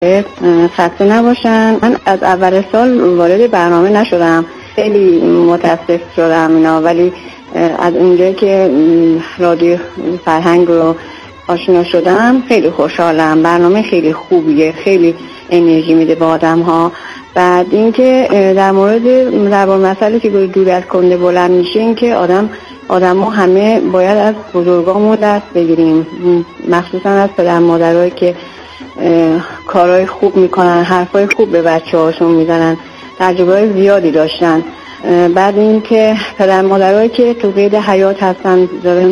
خسته نباشن. من از اول سال وارد برنامه نشدم، خیلی متاسف شدم اینا، ولی از اونجایی که رادیو فرهنگ رو آشنا شدم خیلی خوشحالم. برنامه خیلی خوبیه، خیلی انرژی میده به آدم ها. بعد اینکه در مورد مسئله که دور از کنده بلند میشه، این که آدم ها همه باید از بزرگامون دست بگیریم، مخصوصا از پدر مادرایی که کارهای خوب میکنن، حرفای خوب به بچه هاشون میزنن، تجربه زیادی داشتن. بعد این که پدر مادرایی که تو قید حیات هستن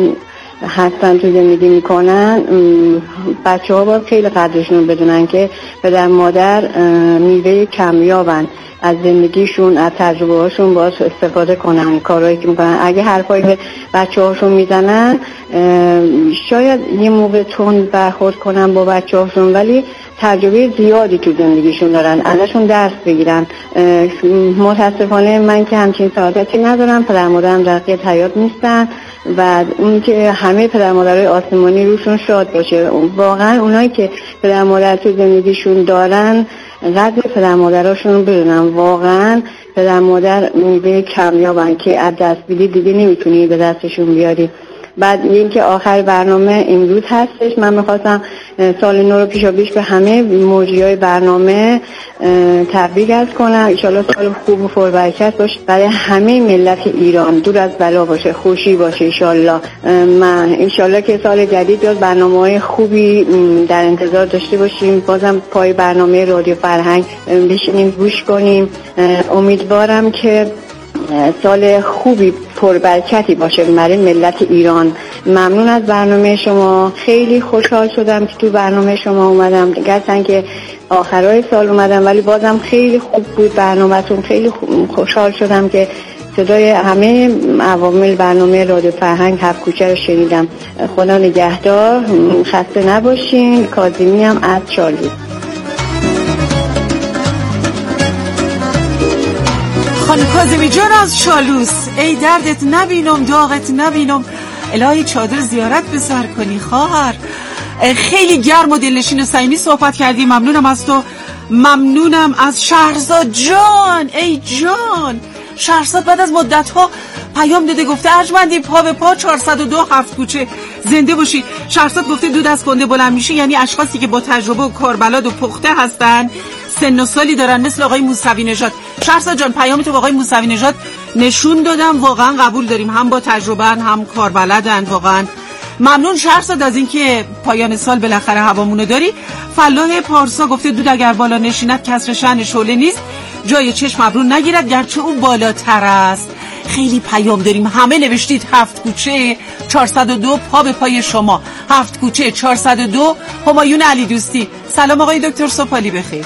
تو زندگی میکنن، بچه ها باید خیلی قدرشون بدونن که پدر مادر میوه کمیابن از زندگیشون، از تجربه هاشون باید استفاده کنن، کارهایی که میکنن. اگه حرفایی به بچه هاشون میزنن شاید یه موقع تند برخورد کنن با بچه هاشون، ولی تجربه زیادی تو زندگیشون دارن، ازشون درس بگیرن. متاسفانه من که همچین سعادتی ندارم، پدر مادرم در قید حیات نیستن و اون که همه پدر مادرای آسمانی روشون شاد باشه. واقعا اونایی که پدر مادر تو زندگیشون دارن قدر پدر مادراشون رو بدونن. واقعا پدر مادر میوه کمیابن که از دست بدی دیگه نمیتونی به دستشون بیاری. بعد این که آخر برنامه امروز هستش، من میخواستم سال نو رو پیشاپیش به همه مجریای برنامه تبریک عرض کنم. انشالله سال خوب و پربرکت باشه برای همه ملت ایران، دور از بلا باشه، خوشی باشه انشالله. من انشالله که سال جدید بیاد برنامه‌های خوبی در انتظار داشته باشیم. بازم پای برنامه رادیو فرهنگ بشینیم گوش کنیم. امیدوارم که سال خوبی پربرکتی باشه برای ملت ایران. ممنون از برنامه شما، خیلی خوشحال شدم که تو برنامه شما اومدم. گرچه که آخرای سال اومدم ولی بازم خیلی خوب بود برنامه‌تون. خیلی خوشحال شدم که صدای همه عوامل برنامه رادیو فرهنگ هفت کوچه رو شنیدم. خدا نگهدار، خسته نباشین. کاظمی هم از چالوس. خانم کاظمی جان از چالوس، ای دردت نبینم داغت نبینم، الهی چادر زیارت به سر کنی خواهر. خیلی گرم و دلنشین و صمیمی صحبت کردی. ممنونم از تو، ممنونم از شهرزاد جان. ای جان شهرزاد بعد از مدت ها پیام داده، گفته ارجمندی پا به پا 402 هفت کوچه زنده باشی. شهرزاد گفته دود از کنده بلند میشه، یعنی اشخاصی که با تجربه و کاربلد و پخته هستن، سن و سالی دارن، مثل آقای موسوی نژاد. شهرزاد جان پیام تو با آقای موسوی نژاد نشون دادم، واقعا قبول داریم، هم با تجربه هم کاربلدن. واقعا ممنون شهرزاد از اینکه پایان سال بالاخره هوامونو داری. فلاح پارسا گفته دود اگر بالا نشیند کسر شأن شعله نیست، جای چشم ابرو نگیرد گرچه او بالاتر است. خیلی پیام داریم، همه نوشتید هفت کوچه 402 پا به پای شما، هفت کوچه 402. همایون علی دوستی، سلام آقای دکتر سوپالی بخیر.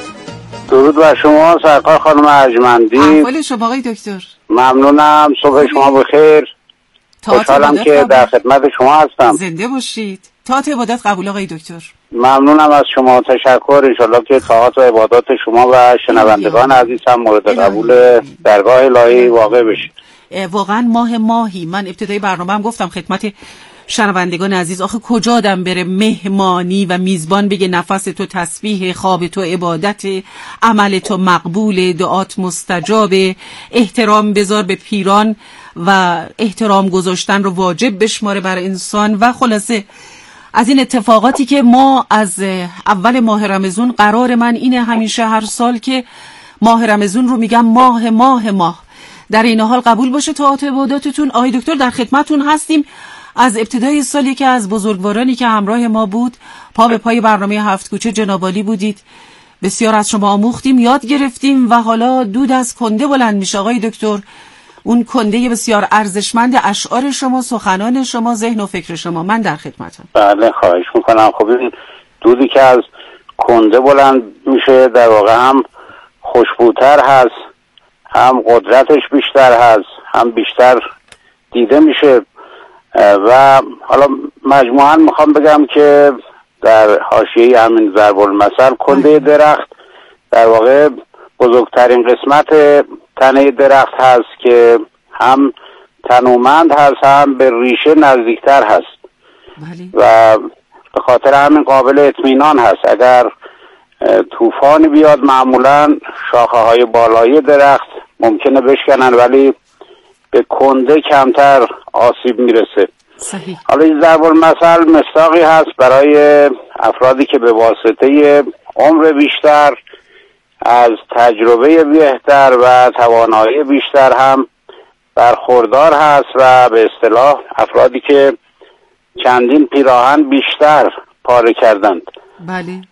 درود بر شما سرکار خانم ارجمندی. احوال شما آقای دکتر؟ ممنونم، صبح شما بخیر. خوشحالم که در خدمت شما هستم. زنده باشید. طاعت عبادت قبول آقای دکتر. ممنونم از شما، تشکر. انشالله که طاعت و عبادات شما و شنوندگان عزیز هم مورد قبول درگاه الهی واقع بشید. واقعا ماهی من ابتدای برنامه هم گفتم خدمت شنوندگان عزیز، آخه کجا آدم بره مهمانی و میزبان بگه نفس تو تسبیح، خواب تو عبادت، عمل تو مقبول، دعات مستجاب، احترام بذار به پیران و احترام گذاشتن رو واجب بشماره بر انسان. و خلاصه از این اتفاقاتی که ما از اول ماه رمضان، قرار من اینه همیشه هر سال که ماه رمضان رو میگم ماه در این حال قبول باشه طاعت عباداتتون. آقای دکتر در خدمتون هستیم. از ابتدای سال یکی از بزرگوارانی که همراه ما بود، پا به پای برنامه هفت کوچه جناب عالی بودید. بسیار از شما آموختیم، یاد گرفتیم و حالا دود از کنده بلند میشه آقای دکتر. اون کنده بسیار ارزشمند اشعار شما، سخنان شما، ذهن و فکر شما. من در خدمتم. بله خواهش میکنم. خب این دودی که از کنده بلند میشه در واقع هم خوشبوتر هست، هم قدرتش بیشتر هست، هم بیشتر دیده میشه. و حالا مجموعاً میخوام بگم که در حاشیه همین ضرب المثل کنده درخت در واقع بزرگترین قسمت تنه درخت هست که هم تنومند هست، هم به ریشه نزدیکتر هست و به خاطر همین قابل اطمینان هست. اگر طوفانی بیاد معمولا شاخه های بالایی درخت ممکنه بشکنن ولی به کنده کمتر آسیب میرسه. صحیح. حالا این ضرب المثل مصداقی هست برای افرادی که به واسطه عمر بیشتر، از تجربه بهتر و توانایی بیشتر هم برخوردار هست و به اصطلاح افرادی که چندین پیراهن بیشتر پاره کردند. بله.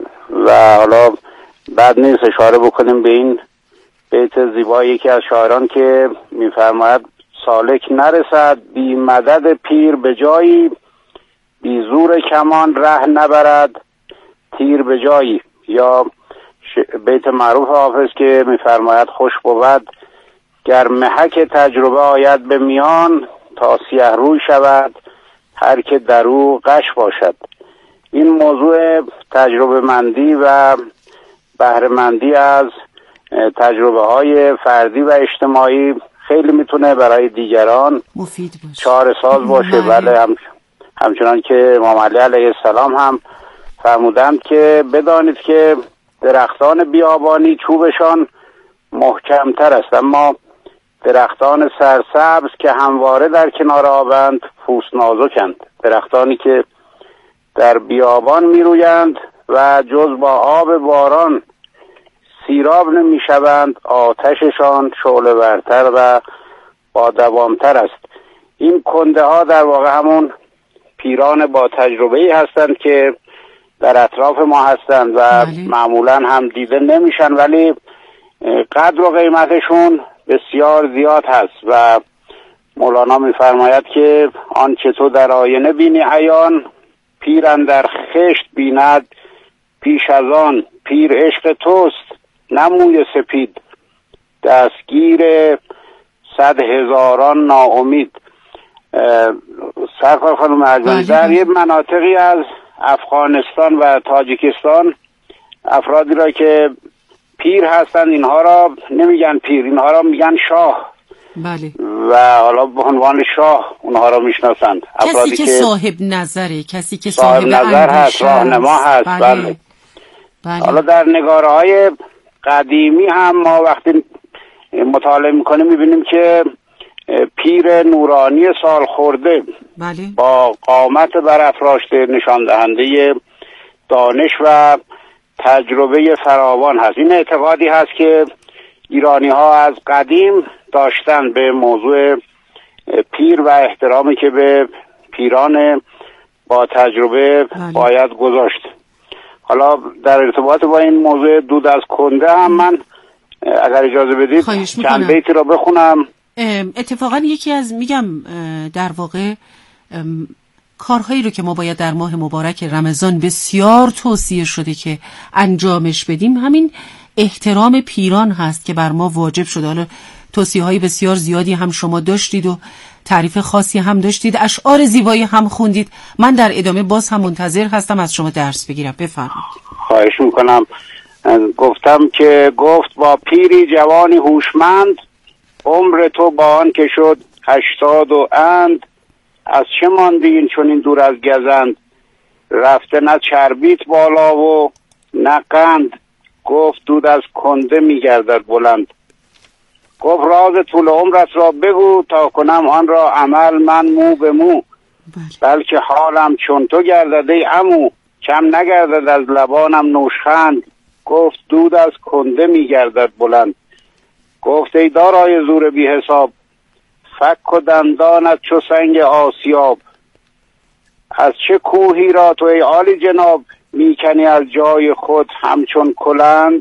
و حالا بعد نیست اشاره بکنیم به این بیت زیبایی یکی از شاعران که میفرماید سالک نرسد بی مدد پیر به جایی، بی زور کمان ره نبرد تیر به جایی. یا بیت معروف حافظ که میفرماید خوش بود گر محک تجربه آید به میان، تا سیه روی شود هر که در او غش باشد. این موضوع تجربه مندی و بهره مندی از تجربه های فردی و اجتماعی خیلی میتونه برای دیگران مفید باشه، چاره ساز باشه. بله، همچنان که امام علی علیه السلام هم فرمودند که بدانید که درختان بیابانی چوبشان محکمتر است، اما درختان سرسبز که همواره در کنار آبند پوست نازکند. درختانی که در بیابان میرویند و جز با آب باران سیراب نمیشوند، آتششان شعله ورتر و با دوامتر است. این کنده ها در واقع همون پیران با تجربه‌ای هستند که در اطراف ما هستند و معمولا هم دیده نمیشن ولی قدر و قیمتشون بسیار زیاد هست و مولانا میفرماید که آنچه تو در آینه بینی عیان، پیر اندر خشت بیند پیش از آن. پیر عشق توست نموی سپید، دستگیر 100,000 ناامید. سرکار خانم ارجمندی، در یه مناطقی از افغانستان و تاجیکستان افرادی را که پیر هستند اینها را نمیگن پیر، اینها را میگن شاه. بله. و حالا به عنوان شاه اونها را میشناسند. کسی که صاحب نظره، کسی که صاحب نظر هست، راهنما هست. بله. حالا در نگاره‌های قدیمی هم ما وقتی مطالعه میکنیم میبینیم که پیر نورانی سال خورده با قامت برافراشته نشان دهنده دانش و تجربه فراوان هست. این اعتقادی هست که ایرانی ها از قدیم داشتن به موضوع پیر و احترامی که به پیران با تجربه باید گذاشت. حالا در ارتباط با این موضوع دود از کنده هم من اگر اجازه بدید چند بیتی را بخونم. اتفاقا یکی از در واقع کارهایی رو که ما باید در ماه مبارک رمضان بسیار توصیه شده که انجامش بدیم همین احترام پیران هست که بر ما واجب شده. حالا توصیه‌های بسیار زیادی هم شما داشتید و تعریف خاصی هم داشتید، اشعار زیبایی هم خوندید. من در ادامه باز هم منتظر هستم از شما درس بگیرم. بفرمایید. خواهش میکنم. گفتم که گفت با پیری جوانی هوشمند، عمر تو با آن که شد 80 و اند، از چه ماندی این چنین دور از گزند، رفته نه چربیت بالا و نه قند، گفت دود از کنده میگردد بلند. گفت راز طول عمرت را بگو، تا کنم آن را عمل من مو به مو، بلکه حالم چون تو گردد ای عمو، کم نگردد از لبانم نوشخند، گفت دود از کنده میگردد بلند. گفت ای دارای زور بی حساب، فک و دندانت چو سنگ آسیاب، از چه کوهی را تو ای عالی جناب، میکنی از جای خود همچون کلند،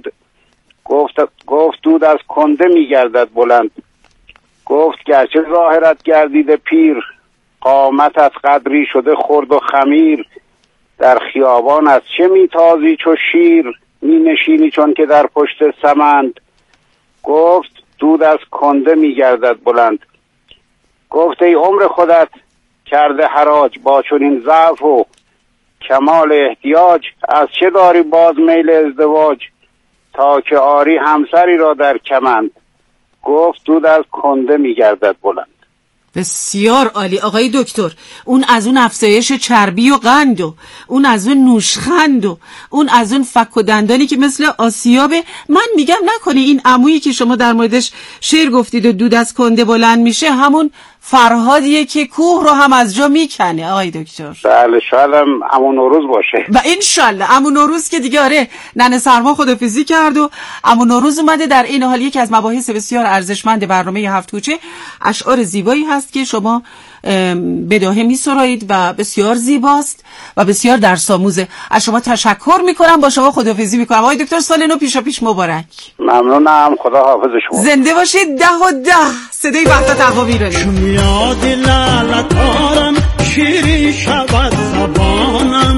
گفت دود از کنده میگردد بلند. گفت گرچه ظاهرت گردیده پیر، قامتت قدری شده خرد و خمیر، در خیابان از چه میتازی چو شیر، مینشینی چون که در پشت سمند، گفت دود از کنده میگردد بلند. گفت ای عمر خودت کرده حراج، با چنین ضعف و کمال احتیاج، از چه داری باز میل ازدواج، تا که آری همسری را در کمند، گفت دود از کنده میگردد بلند. بسیار عالی آقای دکتر. اون از اون افزایش چربی و قند و اون از اون نوشخند و اون از اون فک و دندانی که مثل آسیابه. من میگم نکنه این عمویی که شما در موردش شعر گفتید و دود از کنده بلند میشه همون فرهادیه که کوه رو هم از جا میکنه آقای دکتر. بله شاید هم عمو نوروز باشه. و انشالله عمو نوروز که دیگه آره ننه سرما خدافیزی کرد و عمو نوروز اومده. در این حال یکی از مباحث بسیار ارزشمند برنامه هفت کوچه اشعار زیبایی هست که شما بداهه میسرایید و بسیار زیباست و بسیار درس آموزه. از شما تشکر میکنم، با شما خداحافظی میکنم. آقای دکتر سال نو پیشا پیش مبارک. ممنونم، خدا حافظ شما. زنده باشید. 10 و 10 صدای وحدت اقوام ایرانی. چون یاد لالتارم شیرین شود زبانم،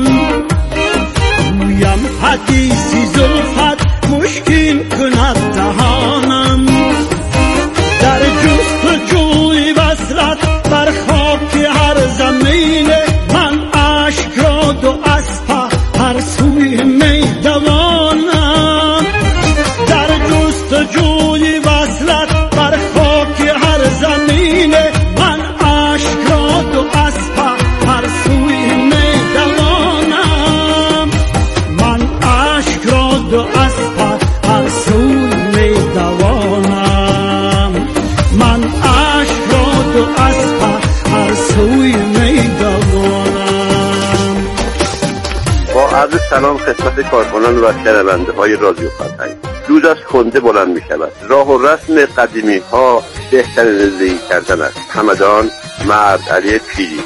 گویم حدیثی زلفت مشکین کند دهانم، در جستجوی وصلت بر خاک هر زمینه، من عشق را دو اسپه هر سوی میدوانم، در جستجوی وصلت بر خاک هر زمینه، من عشق را دو اسپه هر سوی میدوانم، من عشق را دو اسپه هر سوی میدوانم، من عشق را دو اسپه هر سوی میدوانم. با عرض سلام خدمت کارکنان و شنونده های رادیو فرهنگ. دود از کنده بلند می شود. راه و رسم قدیمی ها بهترین زندگی کردن است. همدان مرد علی پیری.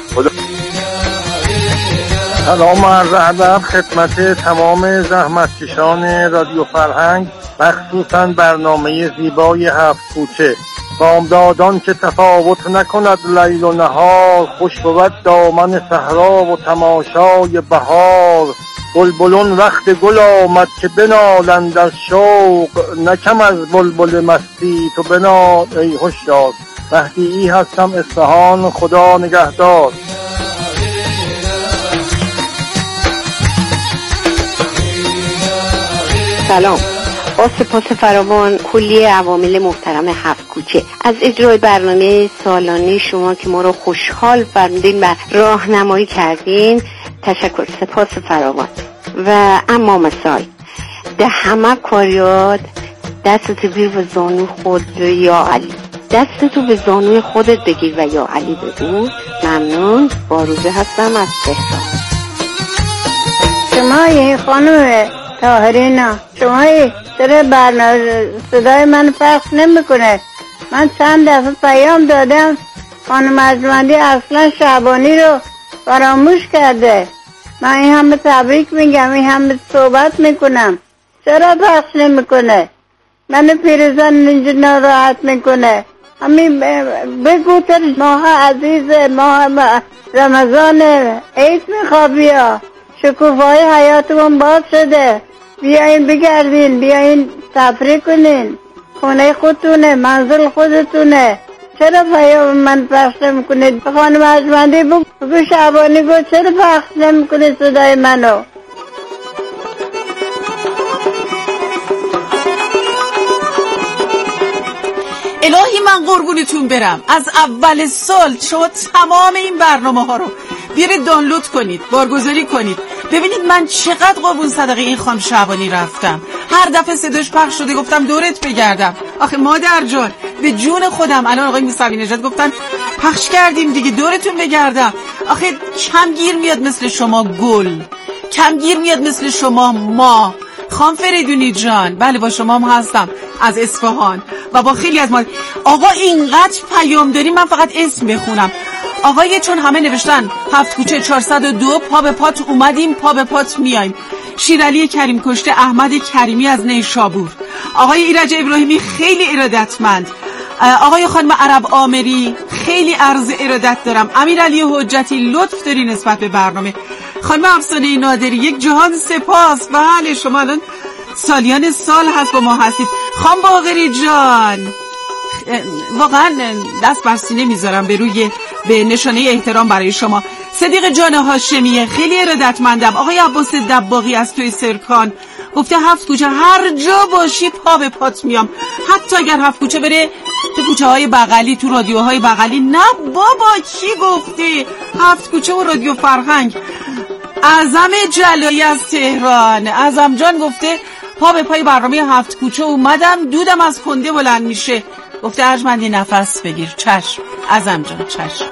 سلام و عرض ادب خدمت تمام زحمتکشان رادیو فرهنگ، مخصوصا برنامه زیبای هفت کوچه. بامدادان که تفاوت نکند لیل و نهار، خوش بود دامن صحرا و تماشای بهار. بلبلون وقت گل آمد که بنالند از شوق، نکم از بلبل مستی تو بنال ای هوشیار. مهدیی هستم، اصفهان. خدا نگهدار. سلام. با سپاس فراوان کلیه عوامل محترم هفت کوچه از اجرای برنامه سالانه شما که ما رو خوشحال فرمودین و راهنمایی کردین. تشکر، سپاس فراوان. و اما مثال ده همه کاریات دستتو بگیر و زانو خود یا علی، دستتو به زانوی خودت بگیر و یا علی بگو. ممنون. باروزه هستم از تهران. شما خانم طاهرینا، شما چرا برنامه صدای من پخش نمیکنه؟ من چند دفعه پیام دادم، خانم ارجمندی اصلا شعبانی رو فراموش کرده. من این همه تبریک میگم، این همه صحبت میکنم، چرا پخش نمیکنه؟ من پیرزن اینجا ناراحت میکنه. همین بگو تا ماه عزیز، ماه رمضان عید میخوابی ها، شکوفای حیاتمون باز شده، بیاین بگردین، بیاین تفریح کنین، خونه خودتونه، منزل خودتونه. چرا پیام من پخش نمیکنید؟ خانم ارجمندی بگو شعبانی گفت چرا پخش نمیکنید صدای منو؟ الهی من قربونتون برم. از اول سال شما تمام این برنامه ها رو بیارید دانلود کنید، بارگذاری کنید، ببینید من چقدر قربون صدقه این خانم شعبانی رفتم. هر دفعه صداش پخش شده گفتم دورت بگردم. آخه مادر جان به جون خودم، الان آقای موسوی نژاد گفتن پخش کردیم دیگه، دورتون بگردم. آخه کم گیر میاد مثل شما گل، کم گیر میاد مثل شما ما. خانم فریدونی جان، بله با شما هم هستم از اصفهان و با خیلی از ما. آقا اینقدر پیام داریم، من فقط اسم بخونم. آقای چون همه نوشتن هفت کوچه 402 پا به پات اومدیم، پا به پات میایم. شیرعلی کریم کشته، احمد کریمی از نیشابور، آقای ایرج ابراهیمی خیلی ارادتمند، آقای خانم عرب آمری خیلی عرض ارادت دارم، امیرعلی حجتی لطف داری نسبت به برنامه، خانم افسانه نادری یک جهان سپاس. بله شما الان سالیان سال هست با ما هستید. خانم باقری جان واقعا دست بر سینه میذارم به نشانه احترام برای شما. صدیق جان هاشمیه خیلی ارادتمندم. آقای عباس دباغی از توی سرکان، گفته 7 کوچه هر جا باشی پا به پات میام، حتی اگر 7 کوچه بره تو کوچه های بغلی، تو رادیوهای بغلی. نه بابا کی گفته؟ 7 کوچه و رادیو فرهنگ. اعظم جلایی از تهران، اعظم جان گفته پا به پای برنامه 7 کوچه اومدم، دودم از کنده بلند میشه. گفته ارجمندی نفس بگیر. چشم اعظم جان، چشم.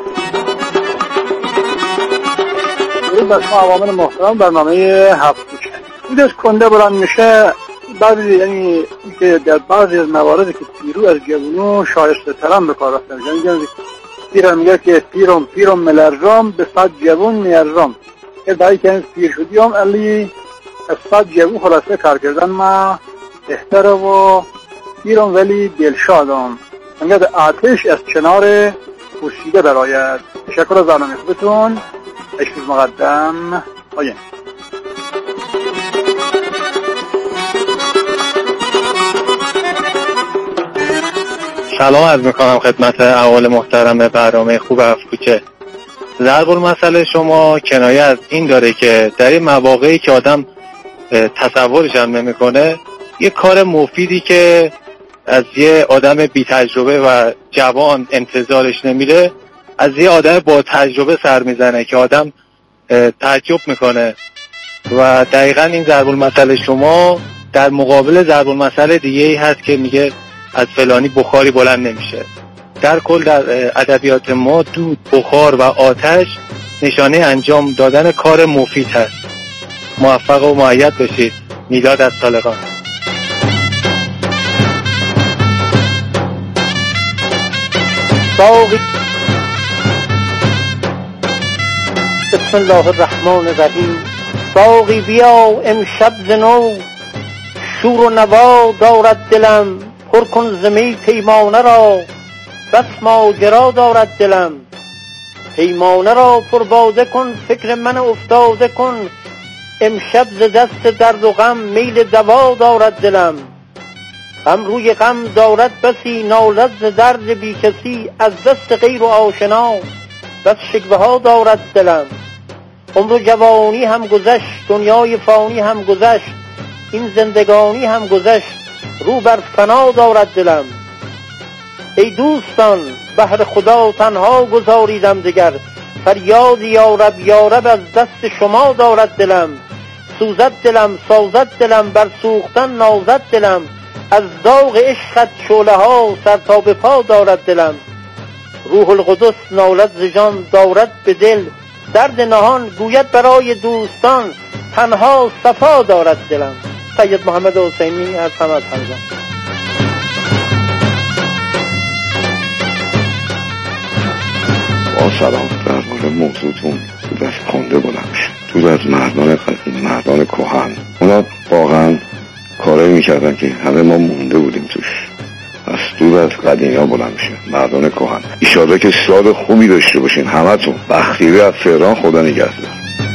بر شما عوامل محترم، برنامه 7 کوچه دودش کنده بلند میشه. بعضی یعنی که در بعضی از مواردی که پیرو از جوونو شایسته ترم به کار رفته میشه، یعنی پیرم میگه که پیرم ملرزم به 100 جوون میارزم، که برای که پیر شدیم علی از 100 جوون خلاصه کار کردن ما بهتره و پیرم ولی دلشادم. میگه آتش از کنار پوسیده برآید. تشکر از برنامه خوبتون. عشق مقدم آین. سلام عرض میکنم خدمت اهوال محترم برنامه خوب 7 کوچه. ضرب المثل شما کنایه از این داره که در این مواقعی که آدم تصورش هم نمیکنه، یه کار مفیدی که از یه آدم بی تجربه و جوان انتظارش نمیره، از یه آدم با تجربه سر میزنه که آدم تعجب میکنه. و دقیقا این ضرب المثل شما در مقابل ضرب المثل دیگه ای هست که میگه از فلانی بخاری بلند نمیشه. در کل در ادبیات ما دود، بخار و آتش نشانه انجام دادن کار مفید هست. موفق و مؤید باشید. میلاد از طالقان. بسم الله الرحمن الرحیم. باقی بیا امشب زنو، شور و نوا دارد دلم، پر کن زمی پیمانه را، بس ماجرا دارد دلم. پیمانه را پرباده کن، فکر من افتاده کن، امشب ز دست درد و غم میل دوا دارد دلم. غم روی غم دارد بسی، نالد ز درد بی کسی، از دست غیر و آشنا بس شکوه ها دارد دلم. عمر و جوانی هم گذشت، دنیای فانی هم گذشت، این زندگانی هم گذشت، رو بر فنا دارد دلم. ای دوستان بهر خدا تنها گذاریدم دگر، فریاد یارب یارب از دست شما دارد دلم. سوزد دلم سازد دلم، بر سوختن نازد دلم، از داغ عشقت شعله ها سر تا به پا دارد دلم. روح القدس نالد ز جان دارد به دل، درد نهان گوید برای دوستان، تنها صفا دارد دلم. سید محمد حسینی از حمد حمزه. با سلام. در مورد موضوعتون دود از کنده بلند میشه. دود از مردان کهن، اونا واقعا کارایی میکردن که همه ما مونده بودیم توش. از دود از قدیمی ها بلند میشه، مردان کهن. ایشالا که سال خوبی داشته باشین همتون. بختیاری از تهران، خدا نگهدار.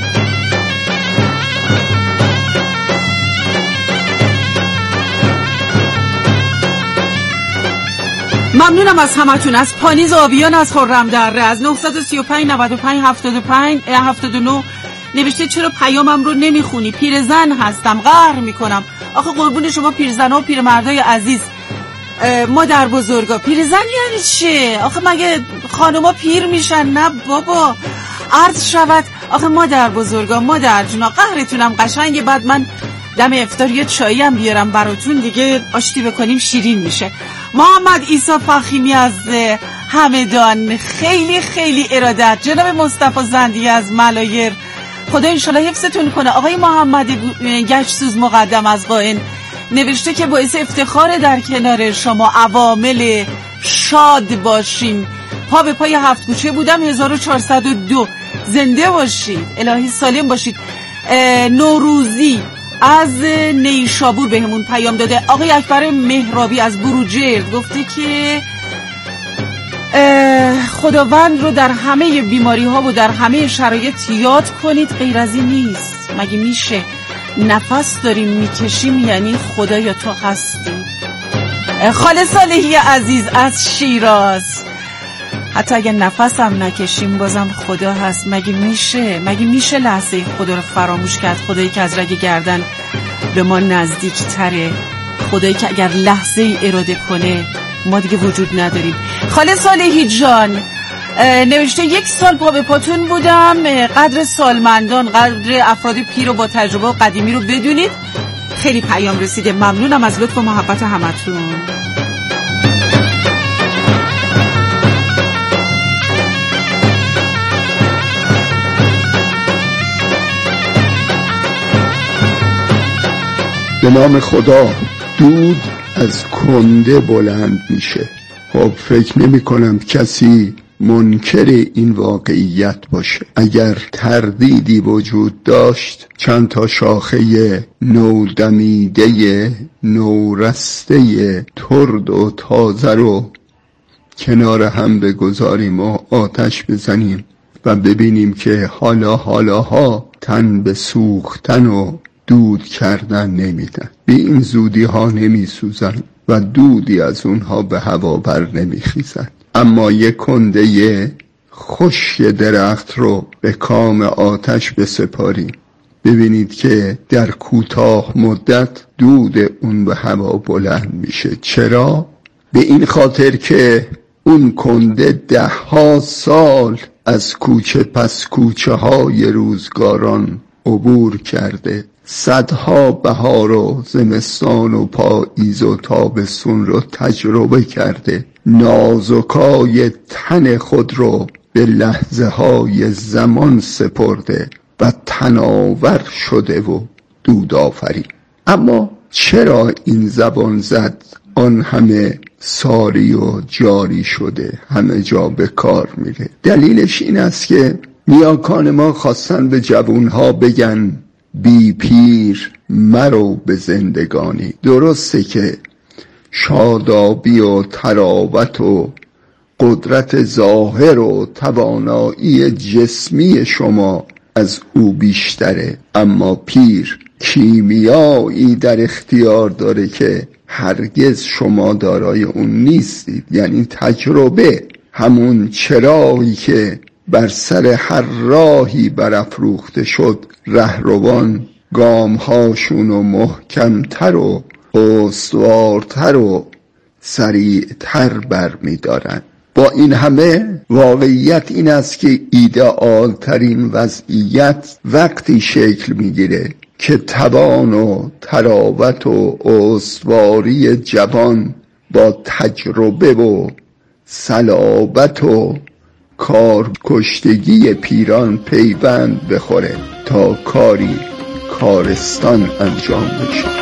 ممنونم از همتون. از پانیز آبیان از خرم دره از 935 95 75 79 نوشته چرا پیامم رو نمیخونی؟ پیرزن هستم، قهر میکنم. آخه قربون شما پیرزن و پیرمردای عزیز، مادر بزرگا. پیرزن یعنی چه؟ آخه مگه خانوما پیر میشن؟ نه بابا، عرض شود. آخه مادر بزرگا، مادر جونا، قهرتونم قشنگه. بعد من دم افطار یه چایی هم بیارم براتون دیگه، آشتی بکنیم شیرین میشه. محمد عیسی فخیمی از همدان، خیلی خیلی ارادت. جناب مصطفی زندی از ملایر، خدا انشالله حفظتون کنه. آقای محمد گشتسوز مقدم از قائن نوشته که باعث افتخار در کنار شما، عوامل شاد باشیم. پا به پای 7 کوچه بودم 1402. زنده باشید، الهی سالم باشید. نوروزی از نیشابور بهمون پیام داده. آقای اکبر مهرابی از بروجرد گفته که خداوند رو در همه بیماری ها و در همه شرایط یاد کنید، غیر از این نیست. مگه میشه نفس داریم میکشیم یعنی خدا یا تو هستی؟ خاله صالحی عزیز از شیراز، حتی اگه نفس هم نکشیم بازم خدا هست. مگه میشه لحظه خدا رو فراموش کرد؟ خدایی که از رگ گردن به ما نزدیک تره. خدایی که اگر لحظه ای اراده کنه ما دیگه وجود نداریم. خاله صالحی جان نوشته 1 سال پا به پاتون بودم، قدر سالمندان، قدر افراد پیر و با تجربه و قدیمی رو بدونید. خیلی پیام رسیده، ممنونم از لطف و محبت همتون. به نام خدا. دود از کنده بلند میشه. خب فکر نمی کنم کسی منکر این واقعیت باشه. اگر تردیدی وجود داشت چند تا شاخه نودمیده نورسته ترد و تازه رو کنار هم بگذاریم و آتش بزنیم و ببینیم که حالاها تن به سوختن و دود کردن نمیدن. به این زودی ها نمی سوزن و دودی از اونها به هوا بر نمی خیزن. اما یک کنده خشک درخت رو به کام آتش بسپاریم، ببینید که در کوتاه مدت دود اون به هوا بلند میشه. چرا؟ به این خاطر که اون کنده 10 سال از کوچه پس کوچه های روزگاران عبور کرده، 100 بهار و زمستان و پاییز و تابستون رو تجربه کرده، نازکای تن خود رو به لحظه های زمان سپرده و تناور شده و دود آفرین. اما چرا این زبان زد آن همه ساری و جاری شده، همه جا به کار میره؟ دلیلش این است که نیاکان ما خواستن به جوانها بگن بی پیر مرو به زندگانی. درسته که شادابی و تراوت و قدرت ظاهر و توانایی جسمی شما از او بیشتره، اما پیر کیمیایی در اختیار داره که هرگز شما دارای اون نیستید. یعنی تجربه، همون چراغی که بر سر هر راهی برافروخته شد، رهروان گامهاشون و محکمتر و استوارتر و سریعتر بر می دارن. با این همه واقعیت این است که ایدئال ترین وضعیت وقتی شکل می گیره که توان و تراوت و استواری جوان با تجربه و صلابت و کارکشتگی پیران پیوند بخوره تا کارستان انجام بشه.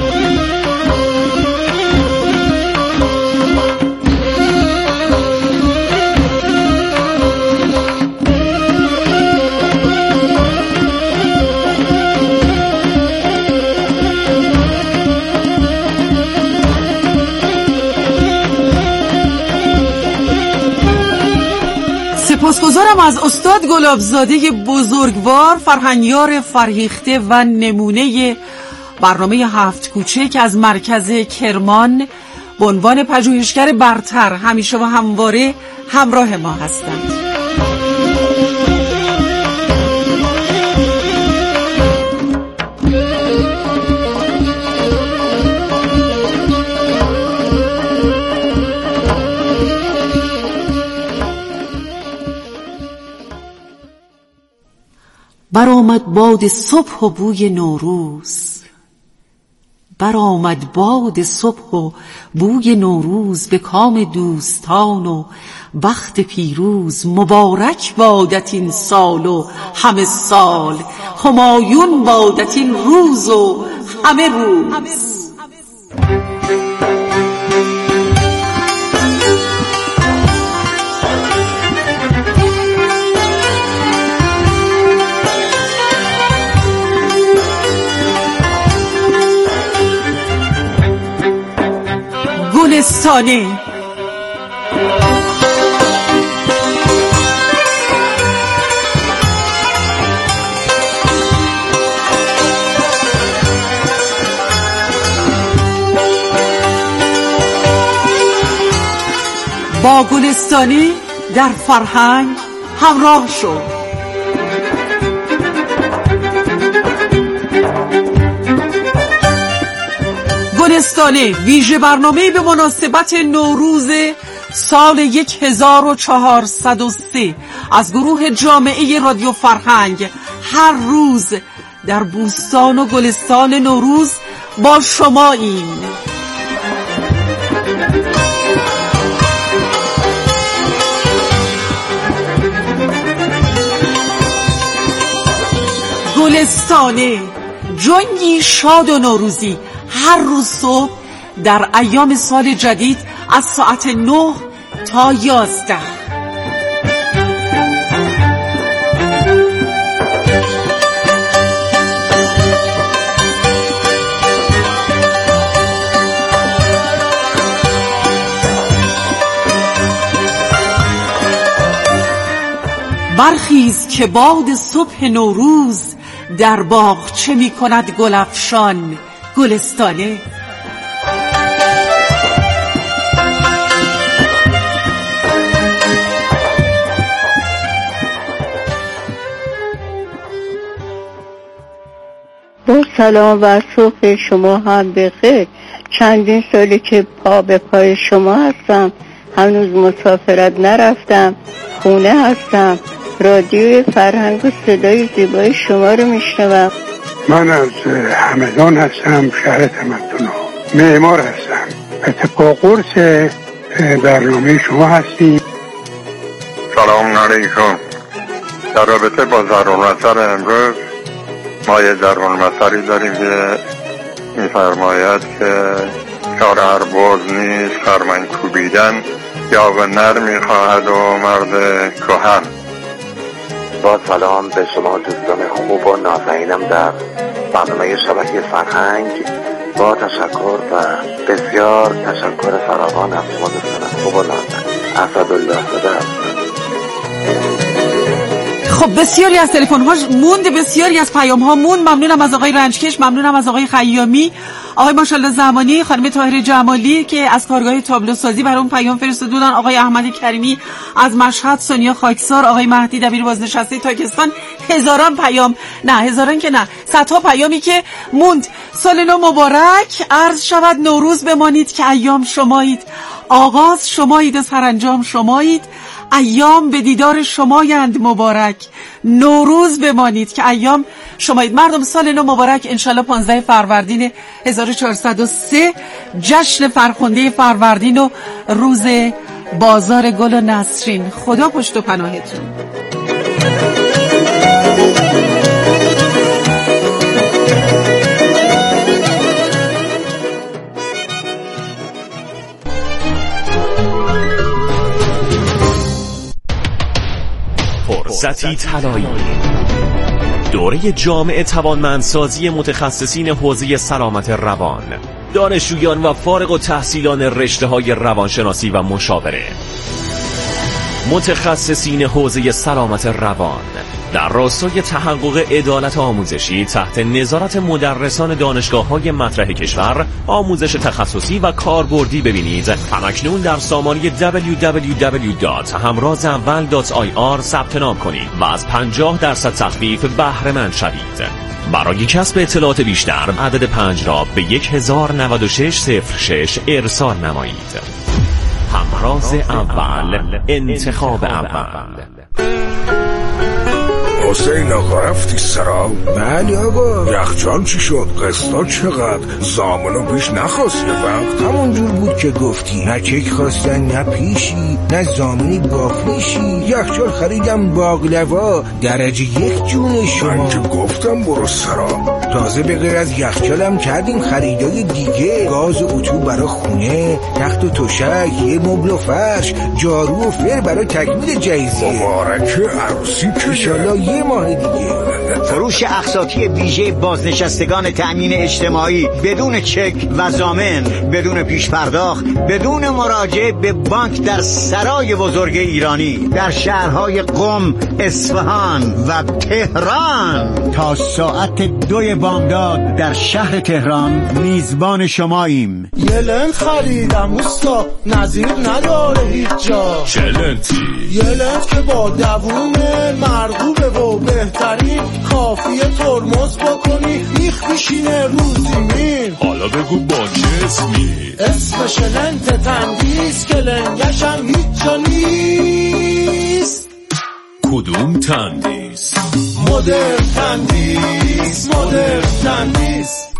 سپاسگزارم از استاد گلابزاده بزرگوار، فرهنیار فرهیخته و نمونه برنامه 7 کوچه که از مرکز کرمان به عنوان پژوهشگر برتر همیشه و همواره همراه ما هستند. برآمد باد صبح و بوی نوروز، برآمد باد صبح و بوی نوروز، به کام دوستان و وقت پیروز. مبارک بادت این سال و همه سال، همایون بادت این روز و همه روز. گلستانی با گلستانی در فرهنگ همراه شو. گلستانه ویژه برنامه به مناسبت نوروز سال 1403 از گروه جامعه رادیو فرهنگ هر روز در بوستان و گلستان نوروز با شما. این گلستانه، جنگی شاد و نوروزی هر روز صبح در ایام سال جدید از ساعت 9 تا 11. برخیز که باد صبح نوروز در باغ چه می کند گلفشان. گلستانه. با سلام و صبح شما هم بخیر. چندین سالی که پا به پای شما هستم، هنوز مسافرت نرفتم، خونه هستم، رادیوی فرهنگ و صدای زیبای شما رو میشنوم. من از همدان هستم، شهر تمدن، معمار هستم. اتفاق قرص برنامه شما هستیم. سلام علیکم. در رابطه با ضرب المثل امروز ما یه ضرب المثلی داریم که میفرماید که کار هر باز نیست خرمن کوبیدن، یا به نر میخواهد و مرد کهن. با سلام به شما دوستان خوب و نازنینم در برنامه شبکه فرهنگ، با تشکر و بسیار تشکر فراوان از شما دوستان خوب و نازنین. اسدالله زاده هستم. خب بسیاری از تلفن ها موند، بسیاری از پیام ها موند. ممنونم از آقای رنجکش، ممنونم از آقای خیامی، آقای ماشاءالله زمانی، خانم طاهر جمالی که از کارگاه تابلو سازی برام پیام فرستادن، آقای احمد کریمی از مشهد، سونیا خاکسار، آقای مهدی دبیر بازنشسته تاکستان. هزاران پیام، نه هزاران که نه، صدها پیامی که موند. سال نو مبارک. عرض شود نوروز بمانید که ایام شمایید، آغاز شمایید و سرانجام شمایید. ایام به دیدار شمایند مبارک، نوروز بمانید که ایام شمایید. مردم سال نو مبارک. انشالله 15 فروردین 1403 جشن فرخنده فروردین و روز بازار گل و نسرین. خدا پشت و پناهتون. فرصتی طلایی، دوره جامع توانمندسازی متخصصین حوزه سلامت روان، دانشجویان و فارغ التحصیلان رشته‌های روانشناسی و مشاوره، متخصصین حوزه سلامت روان در راستای تحقق عدالت آموزشی تحت نظارت مدرسان دانشگاه‌های مطرح کشور. آموزش تخصصی و کاربردی ببینید همکنون در سامانه www.hamrazawal.ir ثبت نام کنید و از 50% تخفیف بهره مند شوید. برای کسب اطلاعات بیشتر عدد 5 را به 109606 ارسال نمایید. همراز اول، انتخاب اول. حسین آقا رفتی سرا؟ بله آقا. یخچال چی شد؟ قسطا چقدر؟ زامنو پیش نخواست یه وقت؟ همونجور بود که گفتی، نه چک خواستن نه پیشی نه زامنی بافیشی. یخچال خریدم باقلوا درجه 1 جون شما. من که گفتم برو سرا. تازه به غیر از یخچالم کردیم خریدای دیگه، گاز و اتو برای خونه، تخت و تشک، یه مبل و فرش، جارو و فر برای تکمیل جهیزیه. مبارکه عروسی که انشالله یه ماه دیگه. فروش اقساطی ویژه بازنشستگان تأمین اجتماعی بدون چک و ضامن، بدون پیش پرداخت، بدون مراجعه به بانک در سرای بزرگ ایرانی در شهرهای قم، اصفهان و تهران. تا ساعت 2 بامداد در شهر تهران میزبان شما ماییم. یه لنت خریدم اوستا نظیر نداره هیچ جا. چه لنتی؟ یه لنت که با دووم مرغوبه و بهترین کافیه ترمز بکنی میخ میشینه روزیمین. حالا بگو با چه اسمی؟ اسمش لنت تندیس که لنگشم هیچ جا نیست. کدوم تندیس؟ مدرن تندیس، مدرن تندیس.